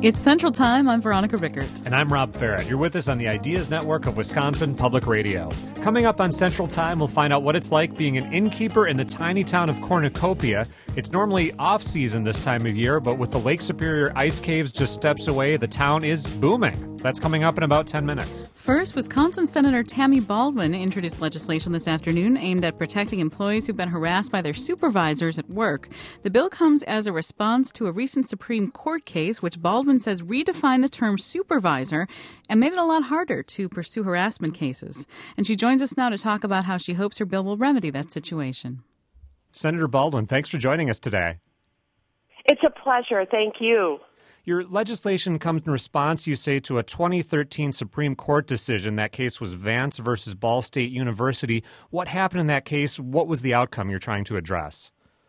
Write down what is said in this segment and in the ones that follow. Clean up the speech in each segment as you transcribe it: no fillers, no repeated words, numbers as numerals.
It's Central Time. I'm Veronica Rickert. And I'm Rob Farrett. You're with us on the Ideas Network of Wisconsin Public Radio. Coming up on Central Time, we'll find out what it's like being an innkeeper in the tiny town of Cornucopia. It's normally off-season this time of year, but with the Lake Superior ice caves just steps away, the town is booming. That's coming up in about 10 minutes. First, Wisconsin Senator Tammy Baldwin introduced legislation this afternoon aimed at protecting employees who've been harassed by their supervisors at work. The bill comes as a response to a recent Supreme Court case, which Baldwin says redefined the term supervisor and made it a lot harder to pursue harassment cases. And she joins us now to talk about how she hopes her bill will remedy that situation. Senator Baldwin, thanks for joining us today. It's a pleasure. Thank you. Your legislation comes in response, you say, to a 2013 Supreme Court decision. That case was Vance versus Ball State University. What happened in that case? What was the outcome you're trying to address?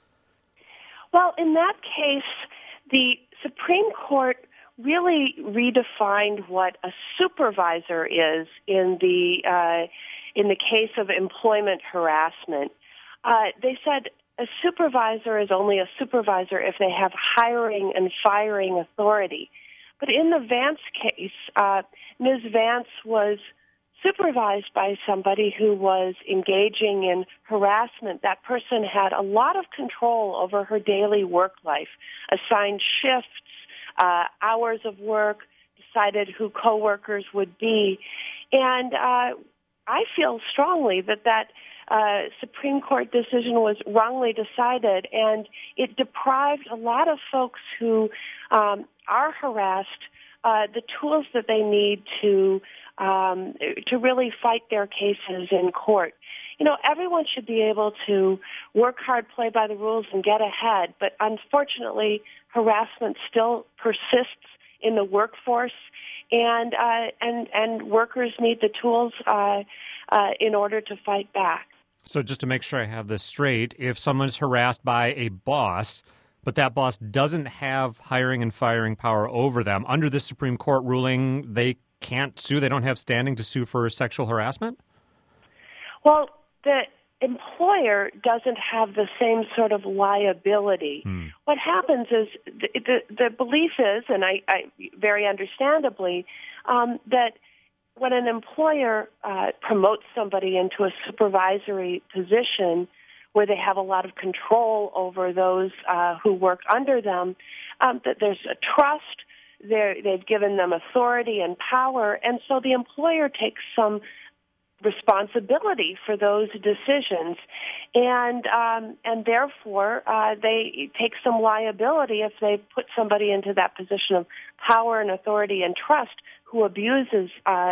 Well, in that case, the Supreme Court really redefined what a supervisor is in the case of employment harassment. They said a supervisor is only a supervisor if they have hiring and firing authority. But in the Vance case, Ms. Vance was supervised by somebody who was engaging in harassment. That person had a lot of control over her daily work life, assigned shifts, hours of work, decided who coworkers would be. And I feel strongly that Supreme Court decision was wrongly decided, and it deprived a lot of folks who are harassed the tools that they need to really fight their cases in court. You know, everyone should be able to work hard, play by the rules, and get ahead. But unfortunately, harassment still persists in the workforce, and workers need the tools in order to fight back. So just to make sure I have this straight, if someone's harassed by a boss, but that boss doesn't have hiring and firing power over them, under this Supreme Court ruling, they can't sue? They don't have standing to sue for sexual harassment? Well, the employer doesn't have the same sort of liability. What happens is the belief is, and I very understandably, that when an employer promotes somebody into a supervisory position where they have a lot of control over those who work under them, that there's a trust, they've given them authority and power, and so the employer takes some responsibility for those decisions, and therefore they take some liability if they put somebody into that position of power and authority and trust who abuses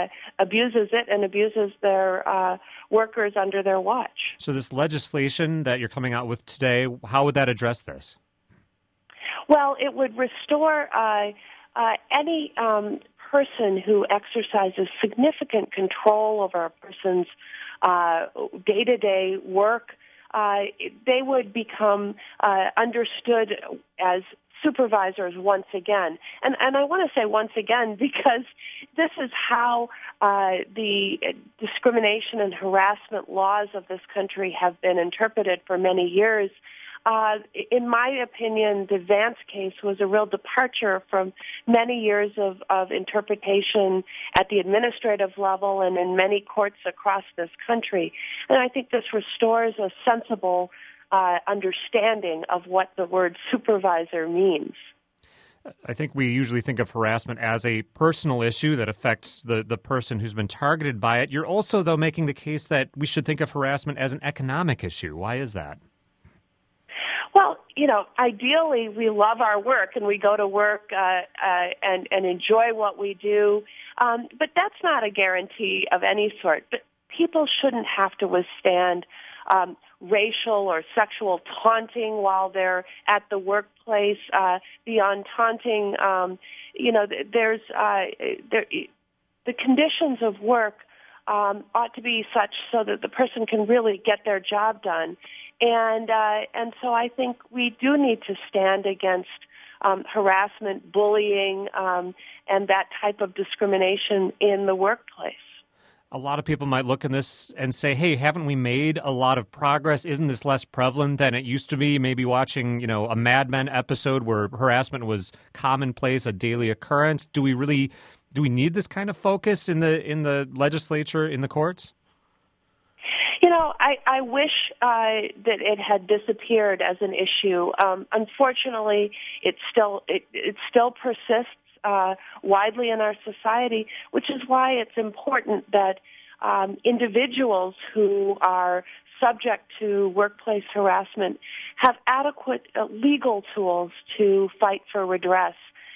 it and abuses their workers under their watch. So this legislation that you're coming out with today, how would that address this? Well, it would restore any person who exercises significant control over a person's day-to-day work. They would become understood as supervisors once again. And I want to say once again because this is how the discrimination and harassment laws of this country have been interpreted for many years. In my opinion, the Vance case was a real departure from many years of interpretation at the administrative level and in many courts across this country. And I think this restores a sensible understanding of what the word supervisor means. I think we usually think of harassment as a personal issue that affects the person who's been targeted by it. You're also, though, making the case that we should think of harassment as an economic issue. Why is that? Well, you know, ideally we love our work and we go to work and enjoy what we do, but that's not a guarantee of any sort. But people shouldn't have to withstand racial or sexual taunting while they're at the workplace. Beyond taunting, there's the conditions of work ought to be such so that the person can really get their job done. And so I think we do need to stand against harassment, bullying, and that type of discrimination in the workplace. A lot of people might look at this and say, hey, haven't we made a lot of progress? Isn't this less prevalent than it used to be? Maybe watching, a Mad Men episode where harassment was commonplace, a daily occurrence. Do we need this kind of focus in the legislature, in the courts? I wish that it had disappeared as an issue. Unfortunately, it still persists widely in our society, which is why it's important that individuals who are subject to workplace harassment have adequate legal tools to fight for redress.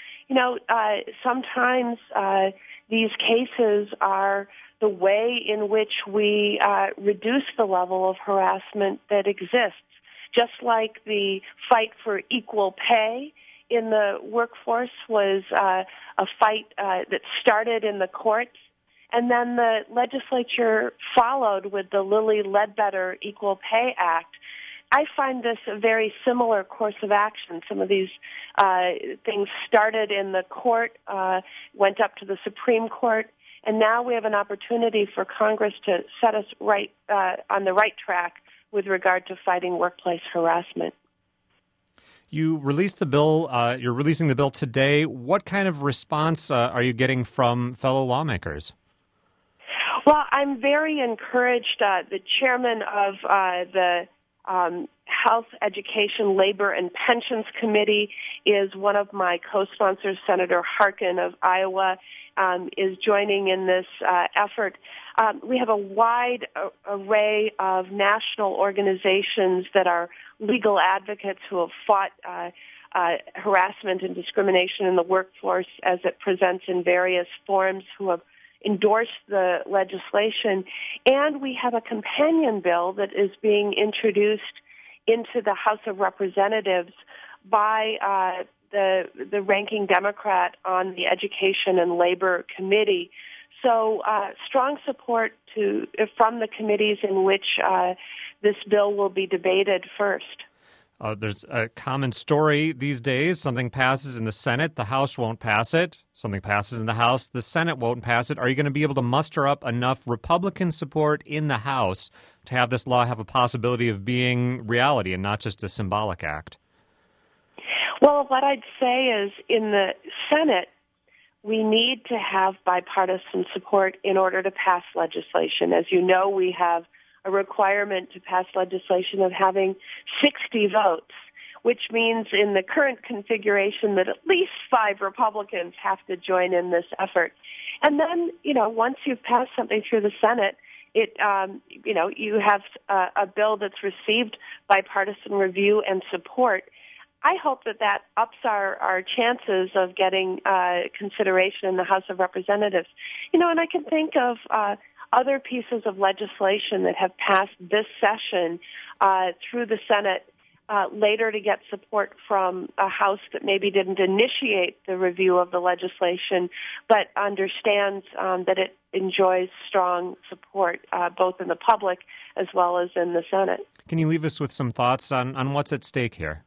Sometimes these cases are the way in which we reduce the level of harassment that exists. Just like the fight for equal pay in the workforce was a fight that started in the courts, and then the legislature followed with the Lilly Ledbetter Equal Pay Act. I find this a very similar course of action. Some of these things started in the court, went up to the Supreme Court, and now we have an opportunity for Congress to set us right on the right track with regard to fighting workplace harassment. You released the bill. You're releasing the bill today. What kind of response are you getting from fellow lawmakers? Well, I'm very encouraged. The chairman of the Health, Education, Labor, and Pensions Committee is one of my co-sponsors. Senator Harkin of Iowa is joining in this effort. We have a wide array of national organizations that are legal advocates who have fought harassment and discrimination in the workforce as it presents in various forms, who have endorsed the legislation. And we have a companion bill that is being introduced into the House of Representatives by the ranking Democrat on the Education and Labor Committee. So strong support from the committees in which this bill will be debated first. There's a common story these days. Something passes in the Senate, the House won't pass it. Something passes in the House, the Senate won't pass it. Are you going to be able to muster up enough Republican support in the House to have this law have a possibility of being reality and not just a symbolic act? Well, what I'd say is in the Senate, we need to have bipartisan support in order to pass legislation. As you know, we have a requirement to pass legislation of having 60 votes, which means in the current configuration that at least 5 Republicans have to join in this effort. And then, once you've passed something through the Senate, you have a bill that's received bipartisan review and support. I hope that ups our chances of getting consideration in the House of Representatives. And I can think of other pieces of legislation that have passed this session through the Senate later to get support from a House that maybe didn't initiate the review of the legislation, but understands that it enjoys strong support both in the public as well as in the Senate. Can you leave us with some thoughts on what's at stake here?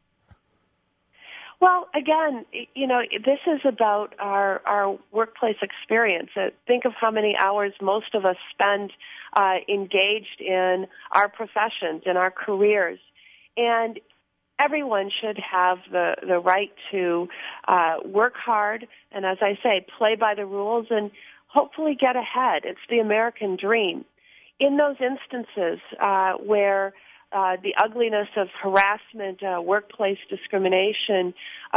Well, again, this is about our workplace experience. Think of how many hours most of us spend engaged in our professions, in our careers. And everyone should have the right to work hard and, as I say, play by the rules and hopefully get ahead. It's the American dream. In those instances where the ugliness of harassment, workplace discrimination,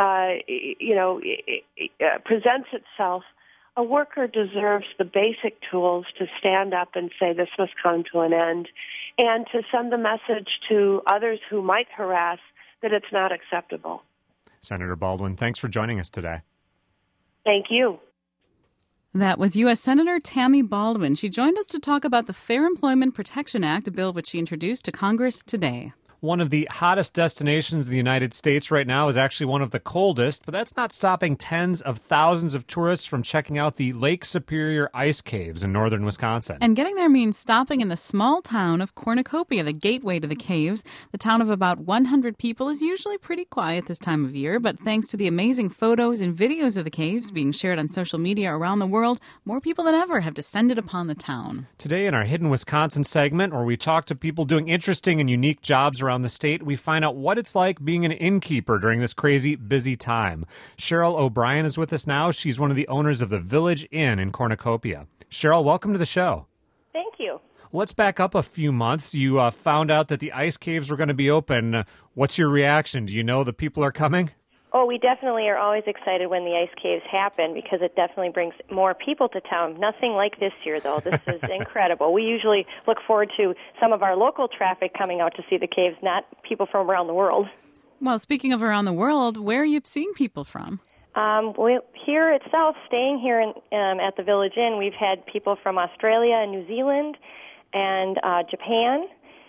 presents itself, a worker deserves the basic tools to stand up and say this must come to an end, and to send the message to others who might harass that it's not acceptable. Senator Baldwin, thanks for joining us today. Thank you. That was U.S. Senator Tammy Baldwin. She joined us to talk about the Fair Employment Protection Act, a bill which she introduced to Congress today. One of the hottest destinations in the United States right now is actually one of the coldest, but that's not stopping tens of thousands of tourists from checking out the Lake Superior ice caves in northern Wisconsin. And getting there means stopping in the small town of Cornucopia, the gateway to the caves. The town of about 100 people is usually pretty quiet this time of year, but thanks to the amazing photos and videos of the caves being shared on social media around the world, more people than ever have descended upon the town. Today in our Hidden Wisconsin segment, where we talk to people doing interesting and unique jobs around the state, we find out what it's like being an innkeeper during this crazy, busy time. Cheryl O'Brien is with us now. She's one of the owners of the Village Inn in Cornucopia. Cheryl, welcome to the show. Thank you. Let's back up a few months. You found out that the ice caves were going to be open. What's your reaction? Do you know the people are coming? Oh, we definitely are always excited when the ice caves happen because it definitely brings more people to town. Nothing like this year, though. This is incredible. We usually look forward to some of our local traffic coming out to see the caves, not people from around the world. Well, speaking of around the world, where are you seeing people from? Here itself, staying here at the Village Inn, we've had people from Australia and New Zealand and Japan.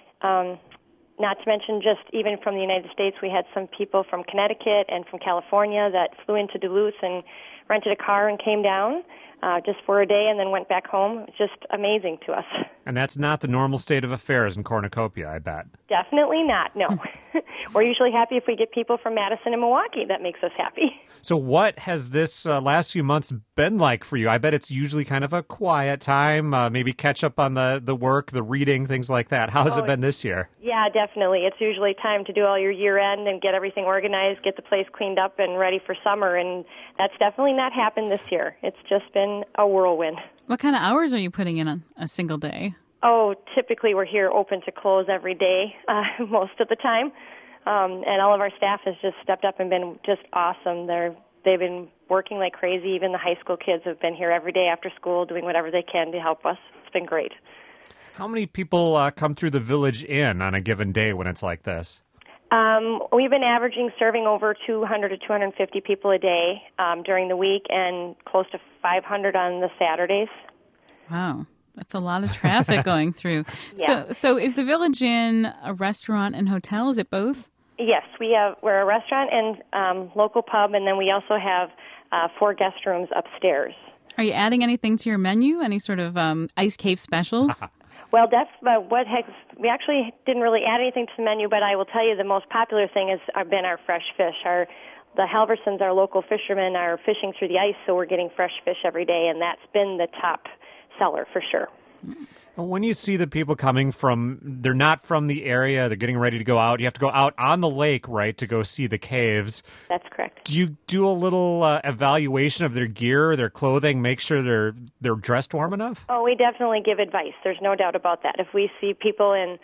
Not to mention just even from the United States, we had some people from Connecticut and from California that flew into Duluth and rented a car and came down just for a day and then went back home. It's just amazing to us. And that's not the normal state of affairs in Cornucopia, I bet. Definitely not, no. We're usually happy if we get people from Madison and Milwaukee. That makes us happy. So what has this last few months been like for you? I bet it's usually kind of a quiet time, maybe catch up on the work, the reading, things like that. How has it been this year? Yeah, definitely. It's usually time to do all your year-end and get everything organized, get the place cleaned up and ready for summer, and that's definitely not happened this year. It's just been a whirlwind. What kind of hours are you putting in on a single day? Oh, typically we're here open to close every day, most of the time. And all of our staff has just stepped up and been just awesome. They've been working like crazy. Even the high school kids have been here every day after school doing whatever they can to help us. It's been great. How many people come through the Village Inn on a given day when it's like this? We've been averaging serving over 200 to 250 people a day during the week and close to 500 on the Saturdays. Wow. That's a lot of traffic going through. Yeah. So is the Village Inn a restaurant and hotel? Is it both? Yes, we're a restaurant and local pub, and then we also have 4 guest rooms upstairs. Are you adding anything to your menu? Any sort of ice cave specials? Well, that's we actually didn't really add anything to the menu, but I will tell you the most popular thing has been our fresh fish. The Halversons, our local fishermen, are fishing through the ice, so we're getting fresh fish every day, and that's been the top seller for sure. When you see the people coming they're not from the area, they're getting ready to go out, you have to go out on the lake, right, to go see the caves. That's correct. Do you do a little evaluation of their gear, their clothing, make sure they're dressed warm enough? Oh, we definitely give advice. There's no doubt about that. If we see people in,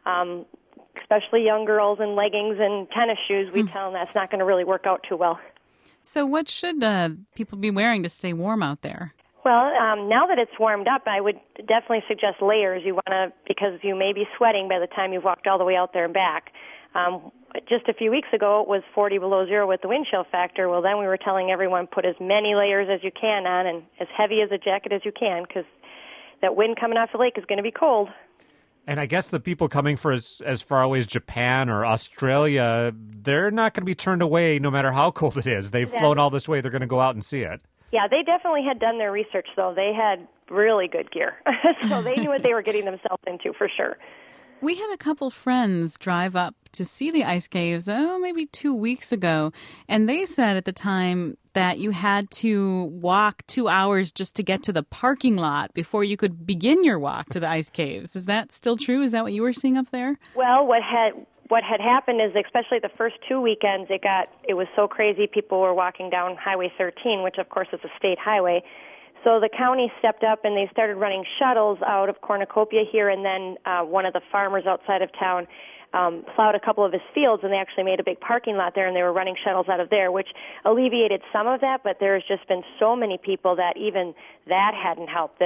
especially young girls in leggings and tennis shoes, we tell them that's not going to really work out too well. So what should people be wearing to stay warm out there? Well, now that it's warmed up, I would definitely suggest layers. Because you may be sweating by the time you've walked all the way out there and back. Just a few weeks ago, it was 40 below zero with the wind chill factor. Well, then we were telling everyone put as many layers as you can on and as heavy as a jacket as you can because that wind coming off the lake is going to be cold. And I guess the people coming for as far away as Japan or Australia, they're not going to be turned away no matter how cold it is. They've flown all this way. They're going to go out and see it. Yeah, they definitely had done their research, though. They had really good gear. So they knew what they were getting themselves into, for sure. We had a couple friends drive up to see the ice caves, maybe 2 weeks ago, and they said at the time that you had to walk 2 hours just to get to the parking lot before you could begin your walk to the ice caves. Is that still true? Is that what you were seeing up there? Well, what had happened is, especially the first 2 weekends, it was so crazy. People were walking down Highway 13, which of course is a state highway. So the county stepped up and they started running shuttles out of Cornucopia here, and then one of the farmers outside of town plowed a couple of his fields, and they actually made a big parking lot there, and they were running shuttles out of there, which alleviated some of that, but there's just been so many people that even that hadn't helped.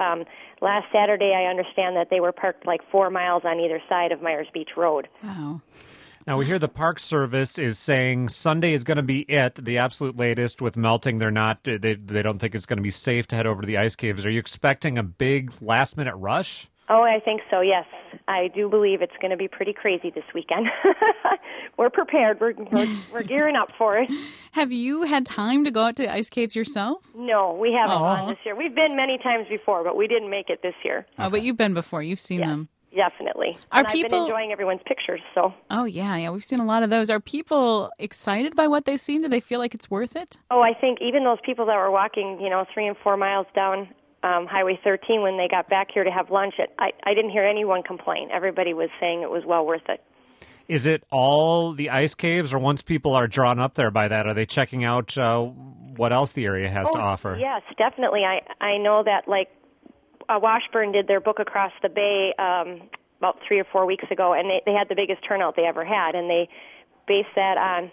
Last Saturday, I understand that they were parked like 4 miles on either side of Myers Beach Road. Wow. Now, we hear the Park Service is saying Sunday is going to be the absolute latest with melting. They don't think it's going to be safe to head over to the ice caves. Are you expecting a big last-minute rush? Oh, I think so, yes. I do believe it's going to be pretty crazy this weekend. We're prepared. We're gearing up for it. Have you had time to go out to ice caves yourself? No, we haven't gone this year. We've been many times before, but we didn't make it this year. Oh, but you've been before. You've seen them. Definitely. I've been enjoying everyone's pictures, so. Oh, yeah, we've seen a lot of those. Are people excited by what they've seen? Do they feel like it's worth it? Oh, I think even those people that were walking, 3 and 4 miles down Highway 13 when they got back here to have lunch, I didn't hear anyone complain. Everybody was saying it was well worth it. Is it all the ice caves, or once people are drawn up there by that, are they checking out what else the area has to offer? Yes, definitely. I know that, like, Washburn did their Book Across the Bay about 3 or 4 weeks ago, and they had the biggest turnout they ever had, and they based that on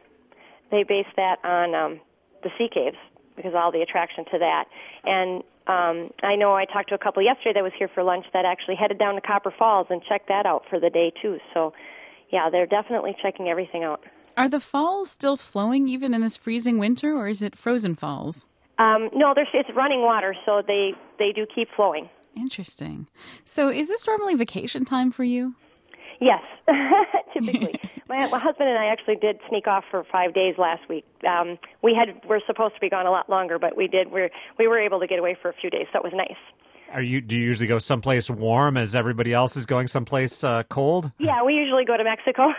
the sea caves because of all the attraction to that. And I know I talked to a couple yesterday that was here for lunch that actually headed down to Copper Falls and checked that out for the day too. So, yeah, they're definitely checking everything out. Are the falls still flowing even in this freezing winter, or is it frozen falls? No, it's running water, so they do keep flowing. Interesting. So is this normally vacation time for you? Yes, typically. My husband and I actually did sneak off for 5 days last week. We're supposed to be gone a lot longer, but we did. We were able to get away for a few days, so it was nice. Do you usually go someplace warm as everybody else is going someplace cold? Yeah, we usually go to Mexico,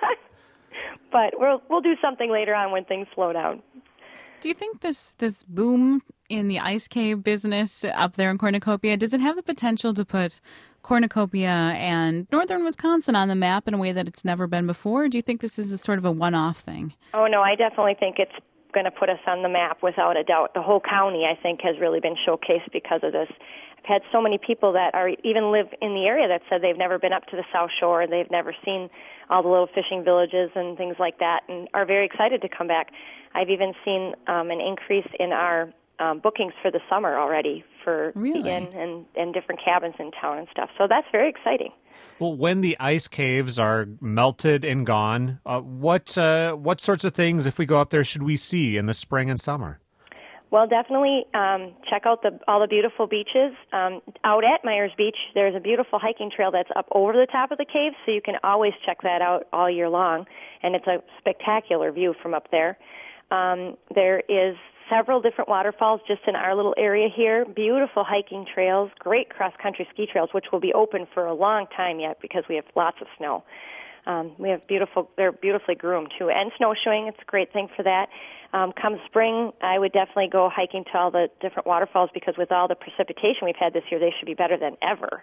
but we'll do something later on when things slow down. Do you think this boom in the ice cave business up there in Cornucopia, does it have the potential to put Cornucopia and northern Wisconsin on the map in a way that it's never been before? Or do you think this is a sort of a one-off thing? Oh, no, I definitely think it's going to put us on the map without a doubt. The whole county, I think, has really been showcased because of this. I've had so many people that even live in the area that said they've never been up to the South Shore, they've never seen all the little fishing villages and things like that, and are very excited to come back. I've even seen an increase in our bookings for the summer already for really? Inn and different cabins in town and stuff. So that's very exciting. Well, when the ice caves are melted and gone, what sorts of things, if we go up there, should we see in the spring and summer? Well, definitely check out all the beautiful beaches. Out at Myers Beach, there's a beautiful hiking trail that's up over the top of the cave, so you can always check that out all year long, and it's a spectacular view from up there. There is several different waterfalls just in our little area here, beautiful hiking trails, great cross-country ski trails, which will be open for a long time yet because we have lots of snow. We have they're beautifully groomed too, and snowshoeing, it's a great thing for that. Come spring, I would definitely go hiking to all the different waterfalls because with all the precipitation we've had this year, they should be better than ever.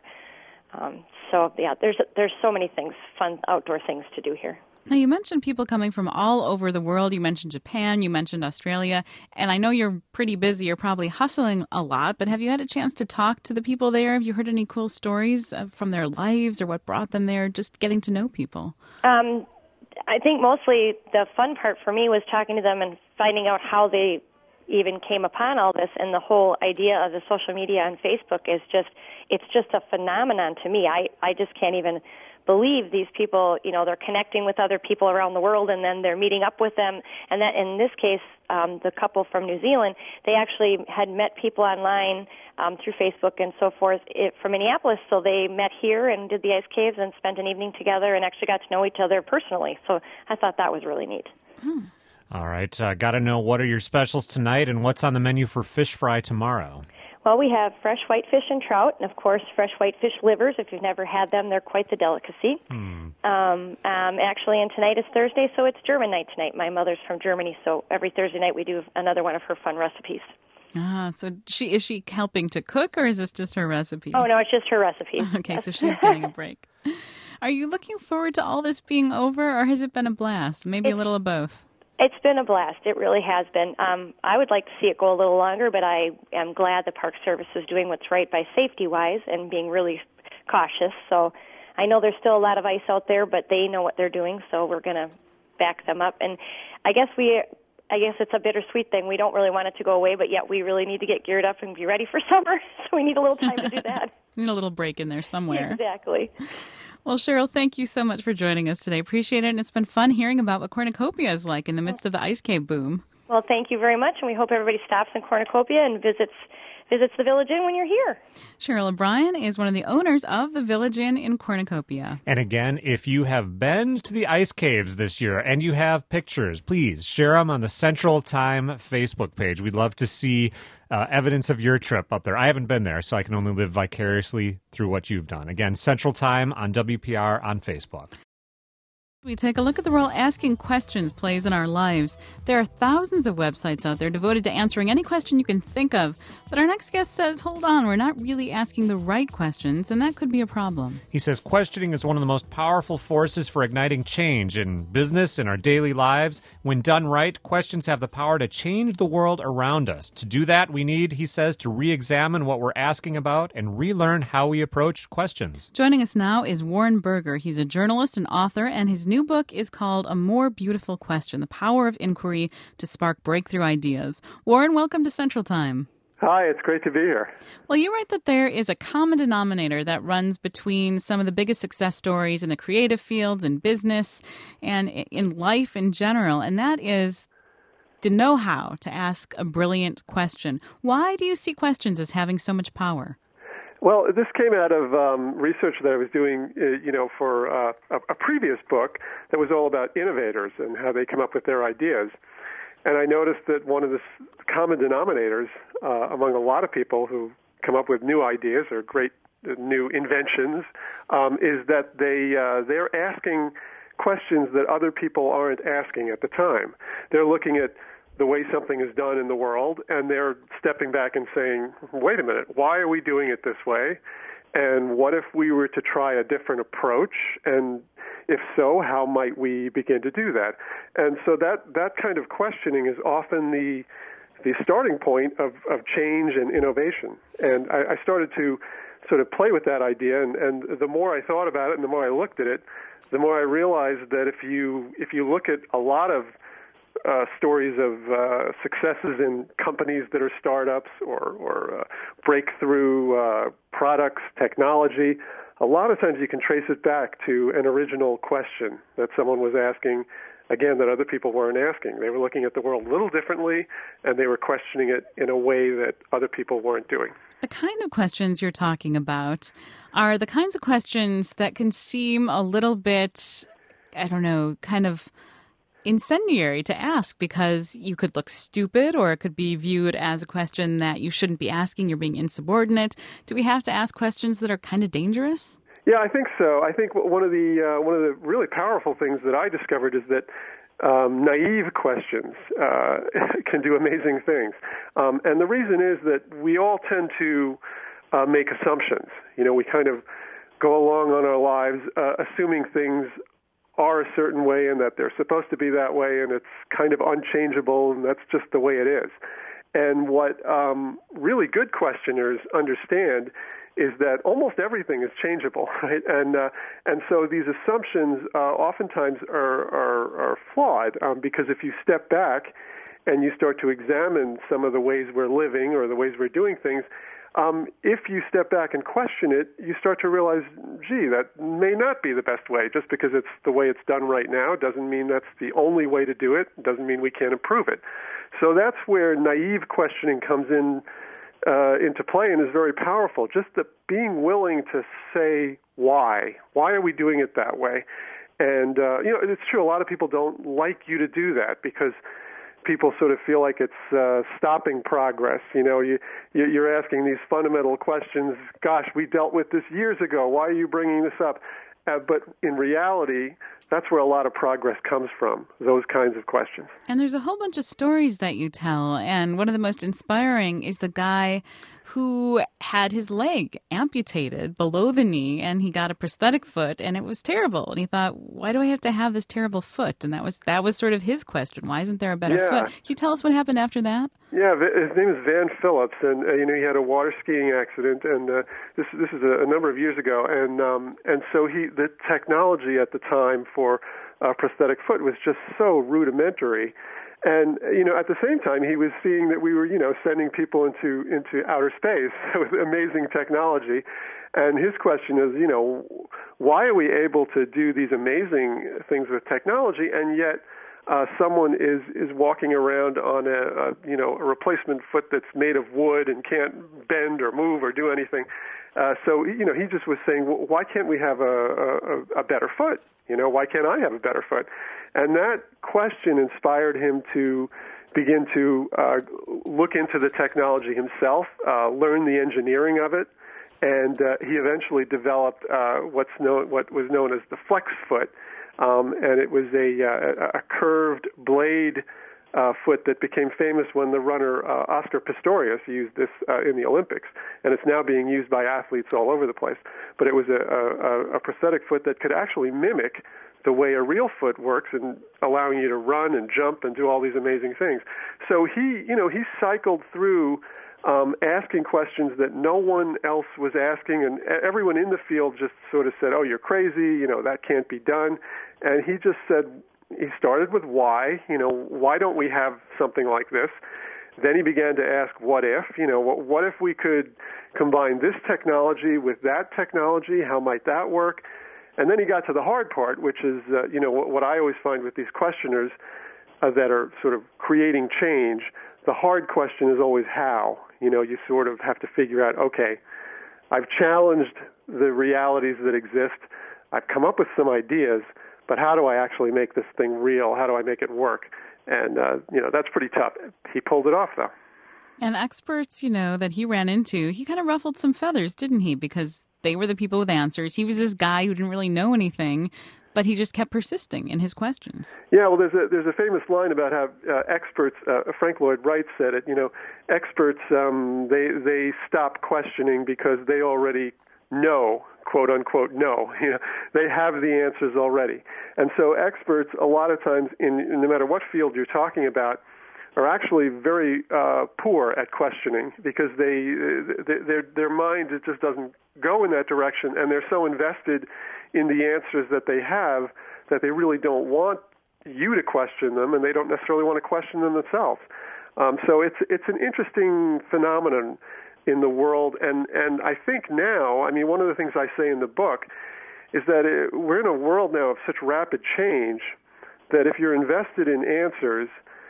So yeah, there's so many things, fun outdoor things to do here. Now, you mentioned people coming from all over the world. You mentioned Japan, you mentioned Australia, and I know you're pretty busy. You're probably hustling a lot, but have you had a chance to talk to the people there? Have you heard any cool stories from their lives or what brought them there, just getting to know people? I think mostly the fun part for me was talking to them and finding out how they even came upon all this, and the whole idea of the social media and Facebook is it's just a phenomenon to me. I just can't even believe these people, they're connecting with other people around the world and then they're meeting up with them. And that in this case, the couple from New Zealand, they actually had met people online through Facebook and so forth from Minneapolis. So they met here and did the ice caves and spent an evening together and actually got to know each other personally. So I thought that was really neat. All right. Got to know, what are your specials tonight and what's on the menu for fish fry tomorrow? Well, we have fresh whitefish and trout, and of course, fresh whitefish livers. If you've never had them, they're quite the delicacy. Actually, and tonight is Thursday, so it's German night tonight. My mother's from Germany, so every Thursday night we do another one of her fun recipes. So is she helping to cook, or is this just her recipe? Oh, no, it's just her recipe. Okay, so she's getting a break. Are you looking forward to all this being over, or has it been a blast? Maybe a little of both. It's been a blast. It really has been. I would like to see it go a little longer, but I am glad the Park Service is doing what's right by safety-wise and being really cautious. So I know there's still a lot of ice out there, but they know what they're doing, so we're going to back them up. And I guess it's a bittersweet thing. We don't really want it to go away, but yet we really need to get geared up and be ready for summer, so we need a little time to do that. Need a little break in there somewhere. Exactly. Well, Cheryl, thank you so much for joining us today. Appreciate it, and it's been fun hearing about what Cornucopia is like in the midst of the ice cave boom. Well, thank you very much, and we hope everybody stops in Cornucopia and visits the Village Inn when you're here. Cheryl O'Brien is one of the owners of the Village Inn in Cornucopia. And again, if you have been to the ice caves this year and you have pictures, please share them on the Central Time Facebook page. We'd love to see evidence of your trip up there. I haven't been there, so I can only live vicariously through what you've done. Again, Central Time on WPR on Facebook. We take a look at the role asking questions plays in our lives. There are thousands of websites out there devoted to answering any question you can think of. But our next guest says, hold on, we're not really asking the right questions, and that could be a problem. He says questioning is one of the most powerful forces for igniting change in business, in our daily lives. When done right, questions have the power to change the world around us. To do that, we need, he says, to re-examine what we're asking about and relearn how we approach questions. Joining us now is Warren Berger. He's a journalist and author, and his new book is called A More Beautiful Question, The Power of Inquiry to Spark Breakthrough Ideas. Warren, welcome to Central Time. Hi, it's great to be here. Well, you write that there is a common denominator that runs between some of the biggest success stories in the creative fields, in business, and in life in general, and that is the know-how to ask a brilliant question. Why do you see questions as having so much power? Well, this came out of research that I was doing, for a previous book that was all about innovators and how they come up with their ideas. And I noticed that one of the common denominators among a lot of people who come up with new ideas or great new inventions is that they're asking questions that other people aren't asking at the time. They're looking at the way something is done in the world, and they're stepping back and saying, wait a minute, why are we doing it this way? And what if we were to try a different approach? And if so, how might we begin to do that? And so that kind of questioning is often the starting point of change and innovation. And I started to sort of play with that idea, and the more I thought about it and the more I looked at it, the more I realized that if you look at a lot of stories of successes in companies that are startups or breakthrough products, technology, a lot of times you can trace it back to an original question that someone was asking, again, that other people weren't asking. They were looking at the world a little differently, and they were questioning it in a way that other people weren't doing. The kind of questions you're talking about are the kinds of questions that can seem a little bit, kind of incendiary to ask because you could look stupid, or it could be viewed as a question that you shouldn't be asking. You're being insubordinate. Do we have to ask questions that are kind of dangerous? Yeah, I think so. I think one of the really powerful things that I discovered is that naive questions can do amazing things. And the reason is that we all tend to make assumptions. We kind of go along on our lives assuming things are a certain way and that they're supposed to be that way, and it's kind of unchangeable, and that's just the way it is. And what really good questioners understand is that almost everything is changeable, right? And so these assumptions oftentimes are flawed because if you step back and you start to examine some of the ways we're living or the ways we're doing things, if you step back and question it, you start to realize, gee, that may not be the best way. Just because it's the way it's done right now doesn't mean that's the only way to do it. Doesn't mean we can't improve it. So that's where naive questioning comes into play and is very powerful. Just the being willing to say why. Why are we doing it that way? And it's true. A lot of people don't like you to do that because people sort of feel like it's stopping progress. You're asking these fundamental questions. Gosh, we dealt with this years ago. Why are you bringing this up? But in reality, that's where a lot of progress comes from, those kinds of questions. And there's a whole bunch of stories that you tell, and one of the most inspiring is the guy who had his leg amputated below the knee, and he got a prosthetic foot, and it was terrible. And he thought, why do I have to have this terrible foot? And that was sort of his question. Why isn't there a better foot? Can you tell us what happened after that? Yeah, his name is Van Phillips, and he had a water skiing accident, and this is a number of years ago, and so the technology at the time for a prosthetic foot was just so rudimentary. And, at the same time, he was seeing that we were, sending people into outer space with amazing technology. And his question is, why are we able to do these amazing things with technology, and yet someone is walking around on a replacement foot that's made of wood and can't bend or move or do anything. So he just was saying, well, why can't we have a better foot? Why can't I have a better foot? And that question inspired him to begin to look into the technology himself, learn the engineering of it, and he eventually developed what was known as the flex foot, and it was a curved blade foot that became famous when the runner Oscar Pistorius used this in the Olympics, and it's now being used by athletes all over the place. But it was a prosthetic foot that could actually mimic the way a real foot works and allowing you to run and jump and do all these amazing things. So he cycled through asking questions that no one else was asking, and everyone in the field just sort of said, oh, you're crazy, that can't be done. And he just said, he started with why, why don't we have something like this? Then he began to ask, what if, what if we could combine this technology with that technology? How might that work? And then he got to the hard part, which is, what I always find with these questioners that are sort of creating change. The hard question is always how. You sort of have to figure out, okay, I've challenged the realities that exist. I've come up with some ideas, but how do I actually make this thing real? How do I make it work? And, that's pretty tough. He pulled it off, though. And experts, that he ran into, he kind of ruffled some feathers, didn't he? Because they were the people with answers. He was this guy who didn't really know anything, but he just kept persisting in his questions. Yeah, well, there's a famous line about how experts, Frank Lloyd Wright said it, experts, they stop questioning because they already know, quote unquote, know. They have the answers already. And so experts, a lot of times, in no matter what field you're talking about, are actually very poor at questioning because their mind just doesn't go in that direction, and they're so invested in the answers that they have that they really don't want you to question them, and they don't necessarily want to question them themselves. So it's an interesting phenomenon in the world, and I think now, one of the things I say in the book is that we're in a world now of such rapid change that if you're invested in answers,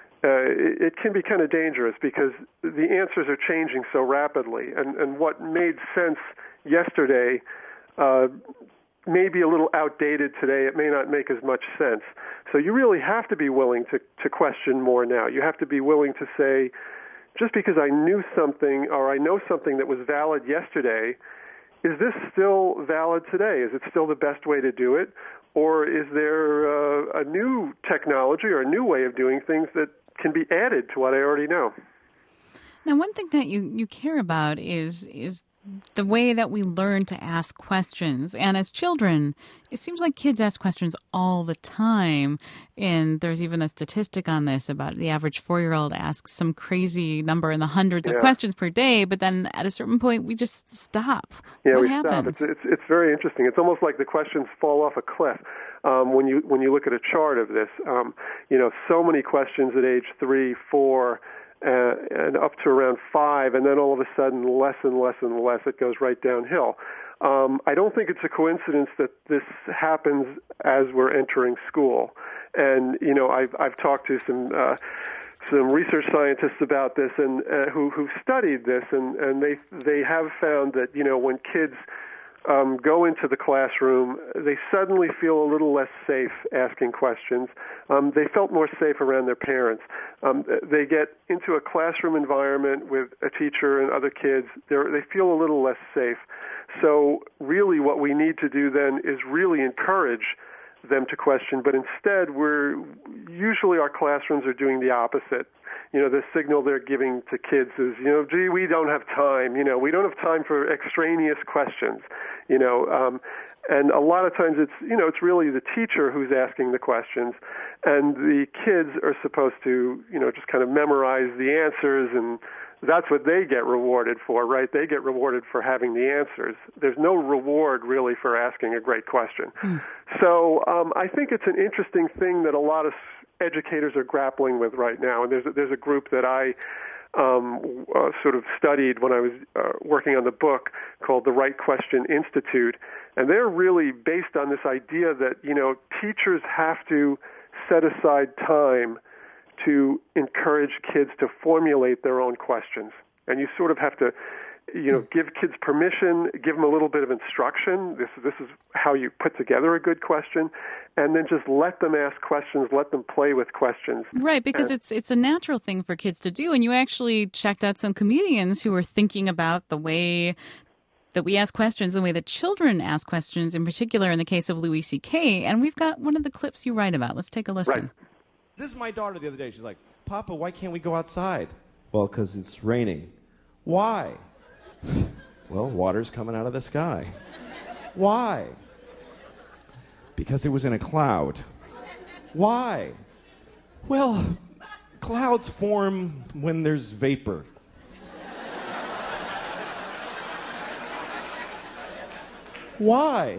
it can be kind of dangerous because the answers are changing so rapidly, and what made sense yesterday may be a little outdated today. It may not make as much sense. So you really have to be willing to question more now. You have to be willing to say, just because I knew something or I know something that was valid yesterday, is this still valid today? Is it still the best way to do it? Or is there a new technology or a new way of doing things that can be added to what I already know? Now, one thing that you care about is the way that we learn to ask questions. And as children, it seems like kids ask questions all the time. And there's even a statistic on this about the average 4-year-old asks some crazy number in the hundreds of questions per day. But then at a certain point, we just stop. Yeah, what happens? Stop. It's very interesting. It's almost like the questions fall off a cliff. When you look at a chart of this, so many questions at age 3, 4, and up to around 5, and then all of a sudden less and less and less, it goes right downhill. I don't think it's a coincidence that this happens as we're entering school. And, I've talked to some research scientists about this and who've studied this, and they have found that, when kids go into the classroom, they suddenly feel a little less safe asking questions. They felt more safe around their parents. They get into a classroom environment with a teacher and other kids. They feel a little less safe. So really what we need to do then is really encourage them to question, but instead usually our classrooms are doing the opposite. The signal they're giving to kids is, gee, we don't have time. We don't have time for extraneous questions. And a lot of times it's really the teacher who's asking the questions, and the kids are supposed to, just kind of memorize the answers, and that's what they get rewarded for, right? They get rewarded for having the answers. There's no reward really for asking a great question. So I think it's an interesting thing that a lot of educators are grappling with right now, and there's a group that I sort of studied when I was working on the book called the Right Question Institute, and they're really based on this idea that, teachers have to set aside time to encourage kids to formulate their own questions. And you sort of have to, give kids permission, give them a little bit of instruction. This is how you put together a good question, and then just let them ask questions, let them play with questions. Right, because it's a natural thing for kids to do. And you actually checked out some comedians who were thinking about the way that we ask questions, the way that children ask questions, in particular in the case of Louis C.K. And we've got one of the clips you write about. Let's take a listen. Right. This is my daughter the other day. She's like, Papa, why can't we go outside? Well, because it's raining. Why? Well, water's coming out of the sky. Why? Because it was in a cloud. Why? Well, clouds form when there's vapor. Why?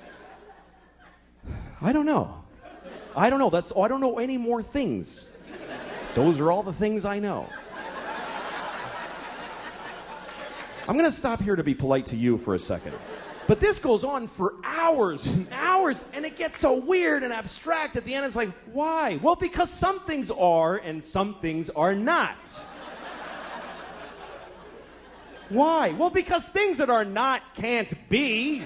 I don't know. I don't know. I don't know any more things. Those are all the things I know. I'm going to stop here to be polite to you for a second. But this goes on for hours and hours, and it gets so weird and abstract at the end. It's like, why? Well, because some things are and some things are not. Why? Well, because things that are not can't be.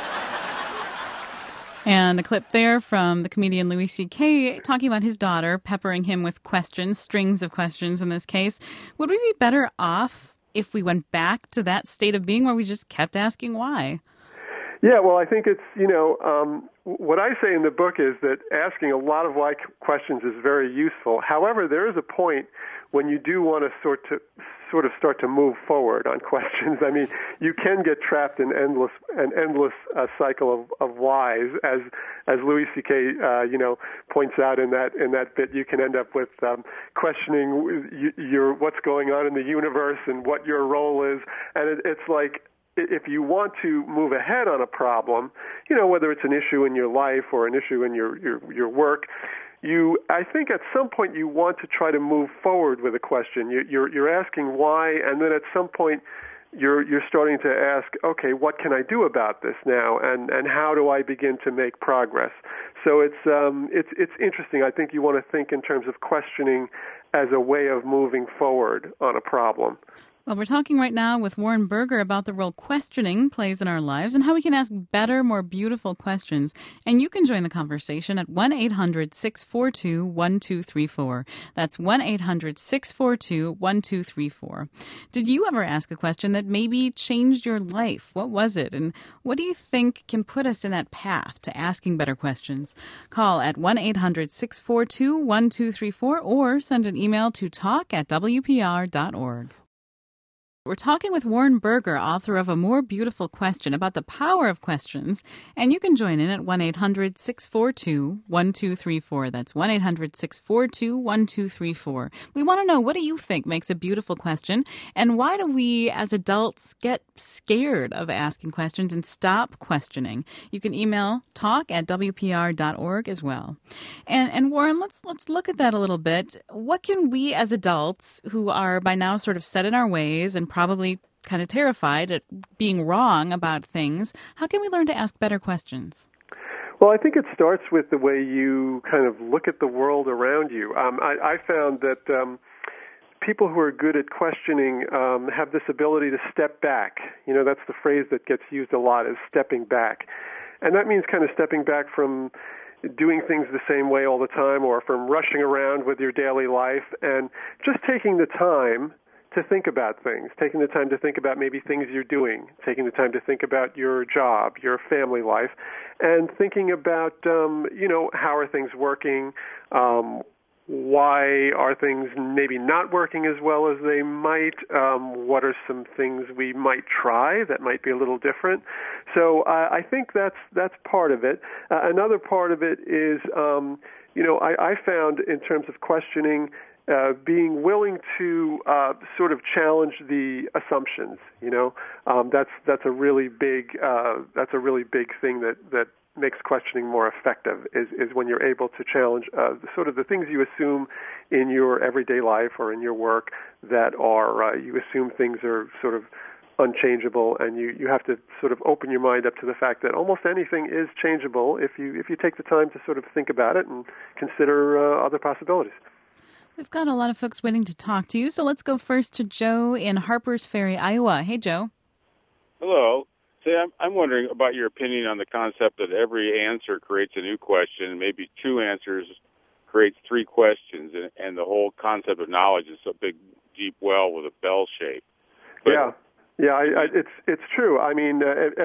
And a clip there from the comedian Louis C.K. talking about his daughter, peppering him with questions, strings of questions in this case. Would we be better off if we went back to that state of being where we just kept asking why? Yeah, well, I think it's, what I say in the book is that asking a lot of why questions is very useful. However, there is a point when you do want to sort of start to move forward on questions. I mean, you can get trapped in an endless cycle of whys, as Louis C.K. Points out in that bit. You can end up with questioning what's going on in the universe and what your role is, and it's like, if you want to move ahead on a problem, whether it's an issue in your life or an issue in your work, I think at some point you want to try to move forward with a question. You're asking why, and then at some point you're starting to ask, okay, what can I do about this now, and how do I begin to make progress? So it's interesting. I think you want to think in terms of questioning as a way of moving forward on a problem. Well, we're talking right now with Warren Berger about the role questioning plays in our lives and how we can ask better, more beautiful questions. And you can join the conversation at 1-800-642-1234. That's 1-800-642-1234. Did you ever ask a question that maybe changed your life? What was it? And what do you think can put us in that path to asking better questions? Call at 1-800-642-1234 or send an email to talk@wpr.org. We're talking with Warren Berger, author of A More Beautiful Question, about the power of questions. And you can join in at 1-800-642-1234. That's 1-800-642-1234. We want to know, what do you think makes a beautiful question? And why do we, as adults, get scared of asking questions and stop questioning? You can email talk@wpr.org as well. And Warren, let's look at that a little bit. What can we as adults, who are by now sort of set in our ways and probably kind of terrified at being wrong about things, how can we learn to ask better questions? Well, I think it starts with the way you kind of look at the world around you. I found that people who are good at questioning have this ability to step back. That's the phrase that gets used a lot, is stepping back. And that means kind of stepping back from doing things the same way all the time, or from rushing around with your daily life, and just taking the time to think about things, taking the time to think about maybe things you're doing, taking the time to think about your job, your family life, and thinking about, how are things working, why are things maybe not working as well as they might, what are some things we might try that might be a little different. So I think that's part of it. Another part of it is, I found in terms of questioning, being willing to sort of challenge the assumptions. That's a really big thing that makes questioning more effective. Is when you're able to challenge sort of the things you assume in your everyday life or in your work that are you assume things are sort of unchangeable, and you have to sort of open your mind up to the fact that almost anything is changeable if you take the time to sort of think about it and consider other possibilities. We've got a lot of folks waiting to talk to you, so let's go first to Joe in Harpers Ferry, Iowa. Hey, Joe. Hello. Say, I'm wondering about your opinion on the concept that every answer creates a new question, maybe two answers creates three questions, and the whole concept of knowledge is a big, deep well with a bell shape. But, it's true. I mean,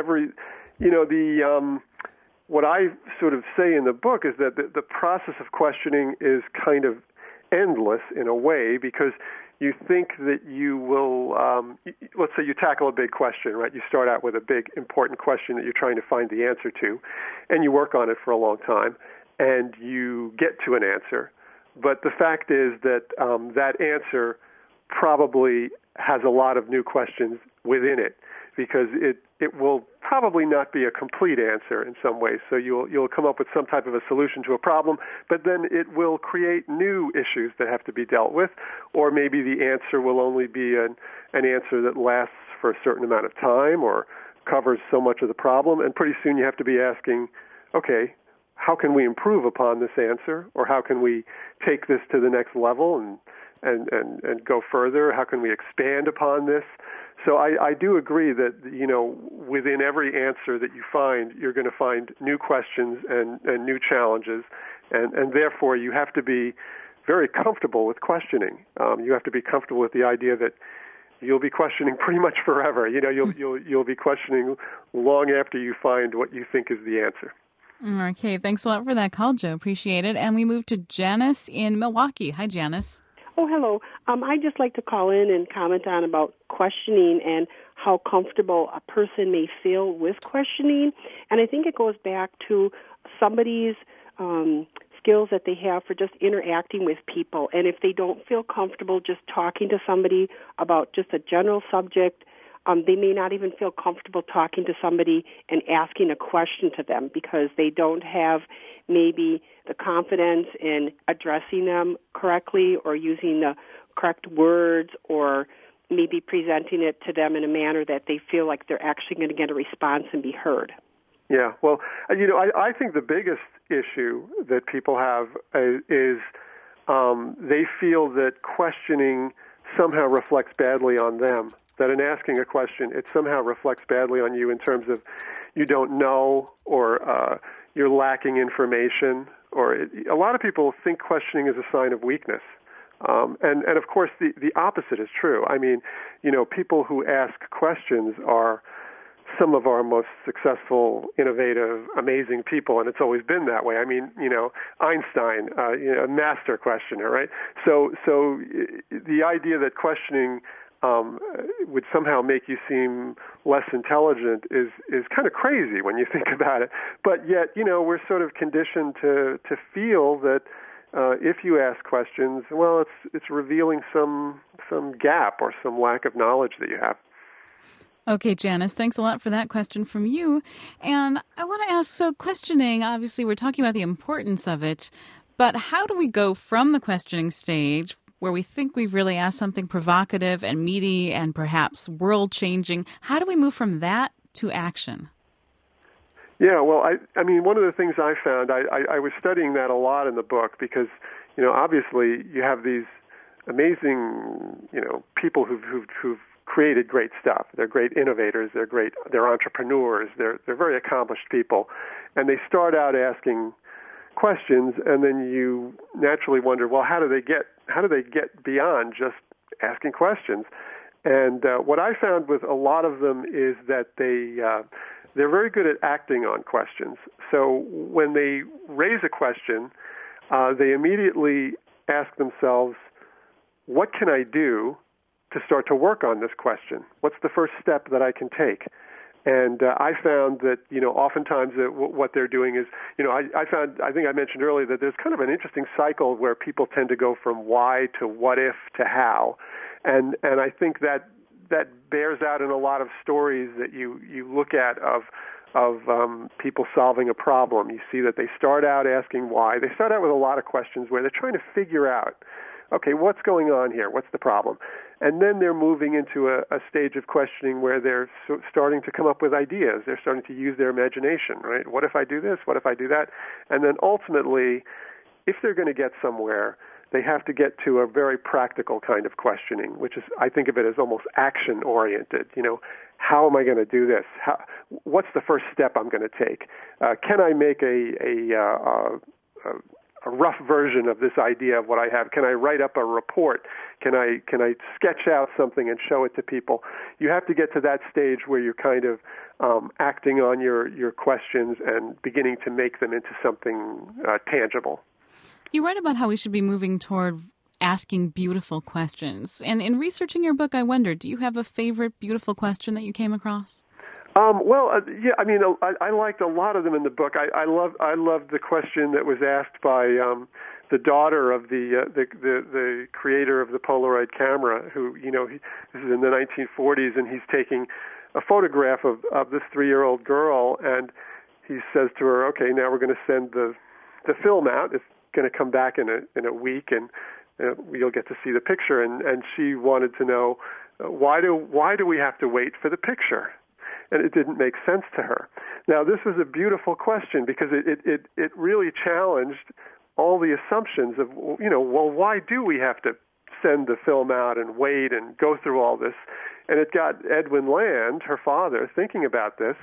what I sort of say in the book is that the process of questioning is kind of endless in a way, because you think that you will, let's say you tackle a big question, right? You start out with a big, important question that you're trying to find the answer to, and you work on it for a long time, and you get to an answer. But the fact is that that answer probably has a lot of new questions within it, because it will probably not be a complete answer in some ways. So you'll come up with some type of a solution to a problem, but then it will create new issues that have to be dealt with, or maybe the answer will only be an answer that lasts for a certain amount of time or covers so much of the problem, and pretty soon you have to be asking, okay, how can we improve upon this answer, or how can we take this to the next level and go further? How can we expand upon this? So I do agree that, within every answer that you find, you're going to find new questions and new challenges, and therefore you have to be very comfortable with questioning. You have to be comfortable with the idea that you'll be questioning pretty much forever. You'll be questioning long after you find what you think is the answer. Okay, thanks a lot for that call, Joe. Appreciate it. And we move to Janice in Milwaukee. Hi, Janice. Oh, hello. I'd just like to call in and comment on about questioning and how comfortable a person may feel with questioning. And I think it goes back to somebody's skills that they have for just interacting with people. And if they don't feel comfortable just talking to somebody about just a general subject, they may not even feel comfortable talking to somebody and asking a question to them, because they don't have maybe the confidence in addressing them correctly or using the correct words, or maybe presenting it to them in a manner that they feel like they're actually going to get a response and be heard. Yeah, well, I think the biggest issue that people have is they feel that questioning somehow reflects badly on them, that in asking a question, it somehow reflects badly on you in terms of you don't know, or you're lacking information, or a lot of people think questioning is a sign of weakness. And of course, the opposite is true. I mean, people who ask questions are some of our most successful, innovative, amazing people, and it's always been that way. I mean, Einstein, a master questioner, right? So the idea that questioning would somehow make you seem less intelligent is kind of crazy when you think about it. But yet, we're sort of conditioned to feel that if you ask questions, well, it's revealing some gap or some lack of knowledge that you have. Okay, Janice, thanks a lot for that question from you. And I want to ask, so questioning, obviously we're talking about the importance of it, but how do we go from the questioning stage, where we think we've really asked something provocative and meaty and perhaps world-changing, how do we move from that to action? Yeah, well, I mean, one of the things I found, I was studying that a lot in the book, because, obviously you have these amazing, people who've created great stuff. They're great innovators. They're entrepreneurs. They're very accomplished people, and they start out asking questions, and then you naturally wonder, well, how do they get beyond just asking questions? And what I found with a lot of them is that they're very good at acting on questions. So when they raise a question, they immediately ask themselves, what can I do to start to work on this question? What's the first step that I can take? And I found that, oftentimes what they're doing is, I think I mentioned earlier that there's kind of an interesting cycle where people tend to go from why to what if to how. And I think that bears out in a lot of stories that you look at of people solving a problem. You see that they start out asking why. They start out with a lot of questions where they're trying to figure out okay, what's going on here? What's the problem? And then they're moving into a stage of questioning where they're starting to come up with ideas. They're starting to use their imagination, right? What if I do this? What if I do that? And then ultimately, if they're going to get somewhere, they have to get to a very practical kind of questioning, which is, I think of it as almost action-oriented. You know, how am I going to do this? What's the first step I'm going to take? Can I make a rough version of this idea of what I have? Can I write up a report? Can I sketch out something and show it to people? You have to get to that stage where you're kind of acting on your questions and beginning to make them into something tangible. You write about how we should be moving toward asking beautiful questions. And in researching your book, I wonder, do you have a favorite beautiful question that you came across? Yeah, I mean, I liked a lot of them in the book. I loved the question that was asked by the daughter of the creator of the Polaroid camera, who, you know, this is in the 1940s, and he's taking a photograph of this 3-year-old girl, and he says to her, okay, now we're going to send the film out. It's going to come back in a week, and you'll get to see the picture. And she wanted to know, why do we have to wait for the picture? And it didn't make sense to her. Now, this was a beautiful question because it really challenged all the assumptions of, you know, well, why do we have to send the film out and wait and go through all this? And it got Edwin Land, her father, thinking about this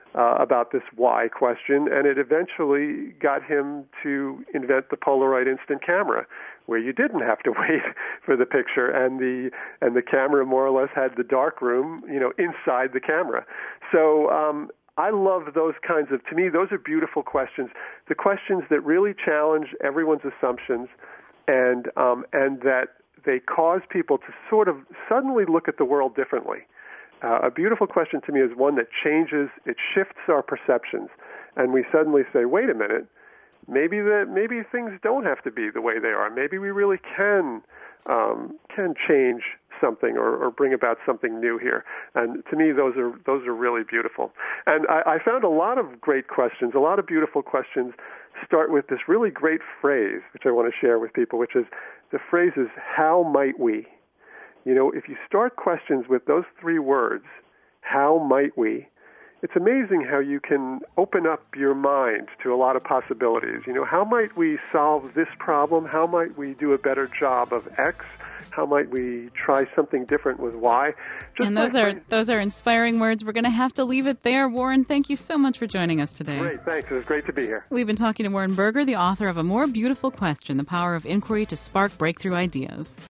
why question, and it eventually got him to invent the Polaroid instant camera, where you didn't have to wait for the picture, and the camera more or less had the dark room, you know, inside the camera. So I love those kinds of, to me, those are beautiful questions. The questions that really challenge everyone's assumptions, and that they cause people to sort of suddenly look at the world differently. A beautiful question to me is one that changes, it shifts our perceptions, and we suddenly say, wait a minute, maybe things don't have to be the way they are. Maybe we really can change something or bring about something new here. And to me, those are really beautiful. And I found a lot of great questions, a lot of beautiful questions start with this really great phrase, which I want to share with people, which is, the phrase is, how might we? You know, if you start questions with those 3 words, how might we, it's amazing how you can open up your mind to a lot of possibilities. You know, how might we solve this problem? How might we do a better job of X? How might we try something different with Y? And those are inspiring words. We're going to have to leave it there. Warren, thank you so much for joining us today. Great, thanks. It was great to be here. We've been talking to Warren Berger, the author of A More Beautiful Question, The Power of Inquiry to Spark Breakthrough Ideas.